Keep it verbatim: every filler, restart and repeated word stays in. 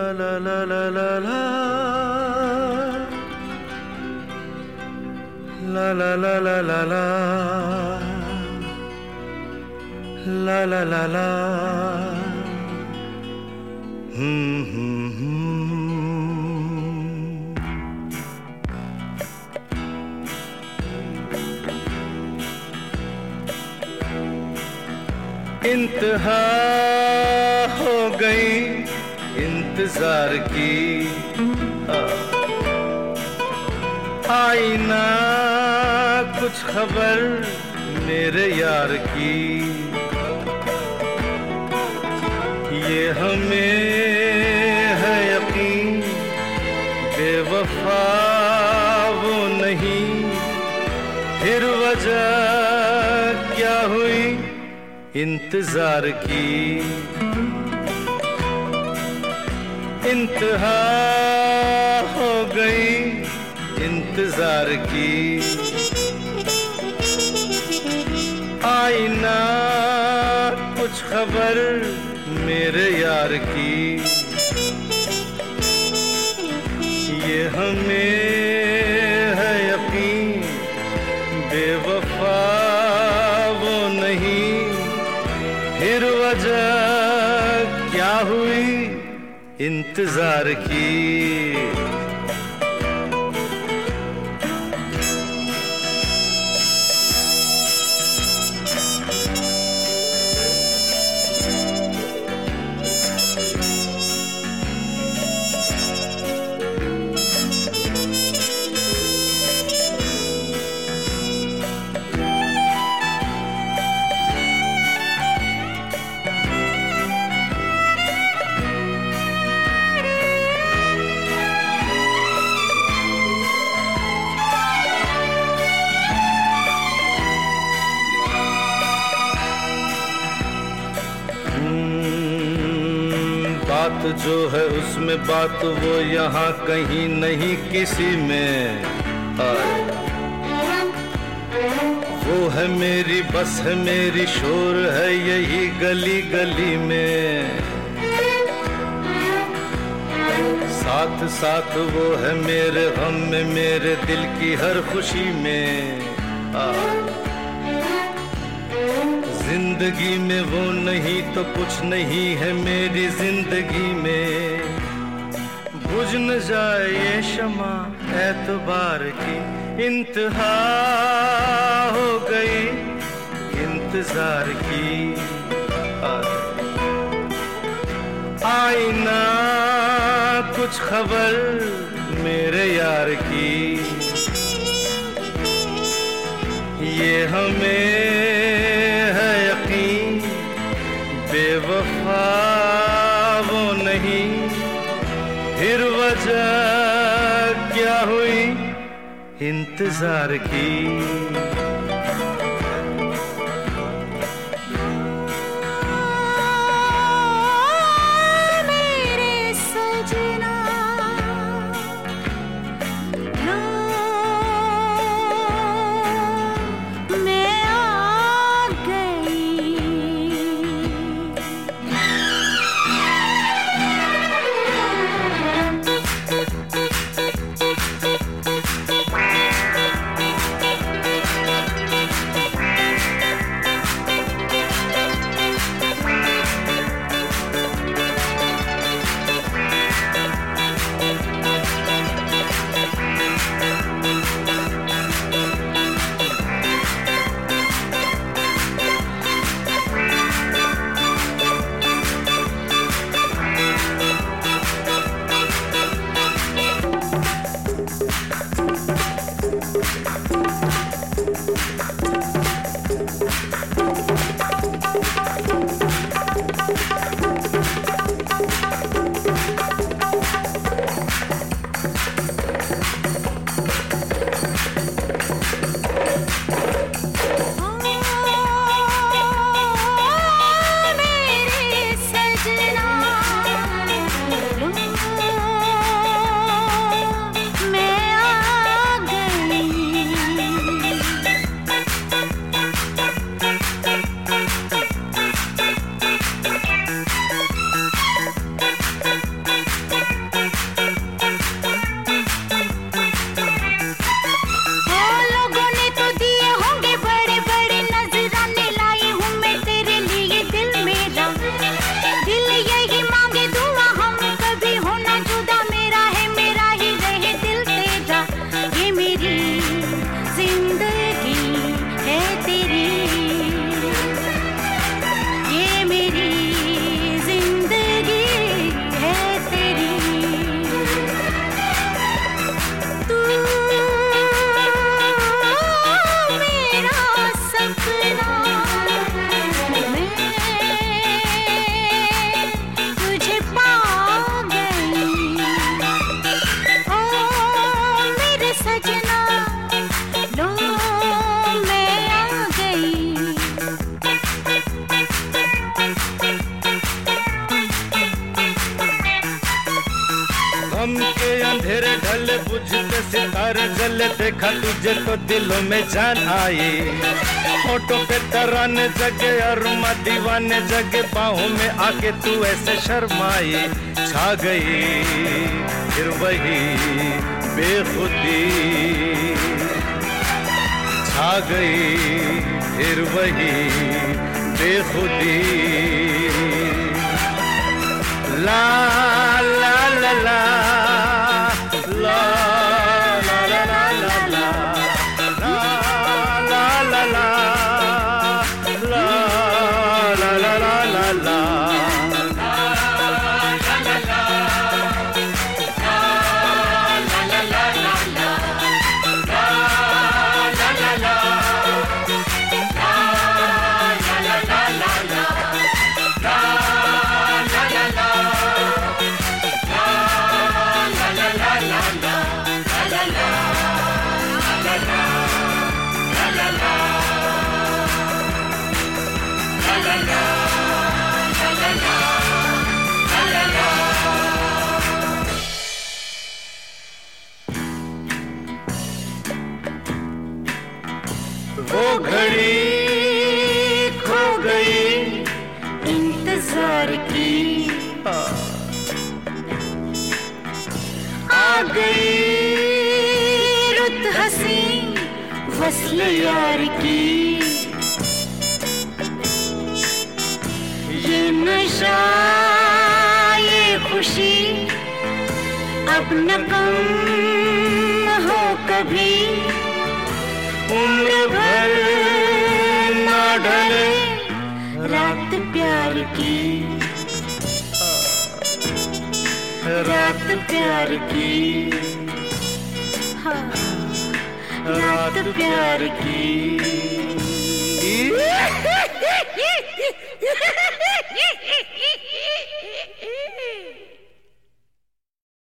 la la la la la la la la la la la la la la la hmm hmm इंतहा हो गई इंतजार की आई ना कुछ खबर मेरे यार की ये हमें है यकीन बेवफा वो नहीं फिर वजह क्या हुई इंतजार की इंतहा हो गई इंतजार की आई ना कुछ खबर मेरे यार की ये हमें है यकीन बेवफा वो नहीं फिर वजह क्या हुई इंतजार की बात जो है उसमें बात वो यहाँ कहीं नहीं किसी में आए। वो है मेरी बस है मेरी शोर है यही गली गली में साथ साथ वो है मेरे गम में मेरे दिल की हर खुशी में आए। जिंदगी में वो नहीं तो कुछ नहीं है मेरी जिंदगी में बुझ न जाए ये शमा एतबार की इंतहा हो गई इंतजार की आई ना कुछ खबर मेरे यार की ये हमें बेवफा वो नहीं फिर वजह क्या हुई इंतजार की बुझते सितारे जले, देखा तुझे तो दिलों में जान आई। होठों पे तराने जगे अरमा दीवाने जगे, बाहों में आके तू ऐसे शर्माई। छा गई फिर वही बेखुदी, छा गई फिर वही बेखुदी। ला ला ला ला ला ला ला ला ला ला ला ला ला ला ला ला ला। वो घड़ी खो गई इंतजार की, आ गई रुत हसी वस्ल यार की। ये नशा ये खुशी अब न कम हो कभी, उम्र भर ना ढले रात प्यार की, रात प्यार की, हाँ रात प्यार की।